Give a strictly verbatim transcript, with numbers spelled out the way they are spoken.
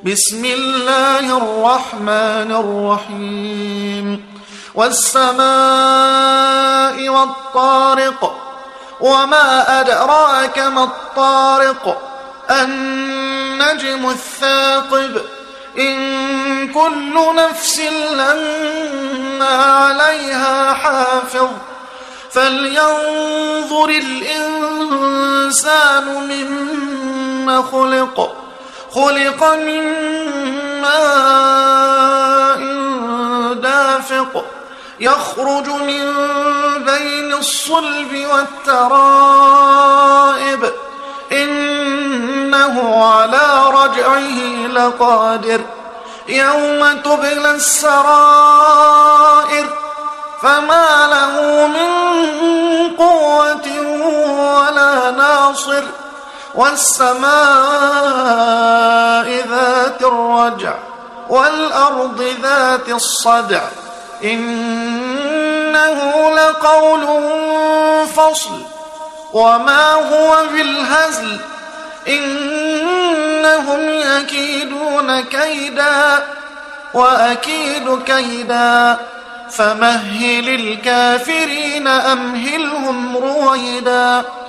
بسم الله الرحمن الرحيم والسماء والطارق وما أدراك ما الطارق النجم الثاقب إن كل نفس لما عليها حافظ فلينظر الإنسان مما خلق خلق من ماء دافق يخرج من بين الصلب والترائب إنه على رجعه لقادر يوم تبلى السرائر فما له من قوة ولا ناصر والسماء ذات الرجع والأرض ذات الصدع إنه لقول فصل وما هو بالهزل إنهم يكيدون كيدا وأكيد كيدا فمهل الكافرين أمهلهم رويدا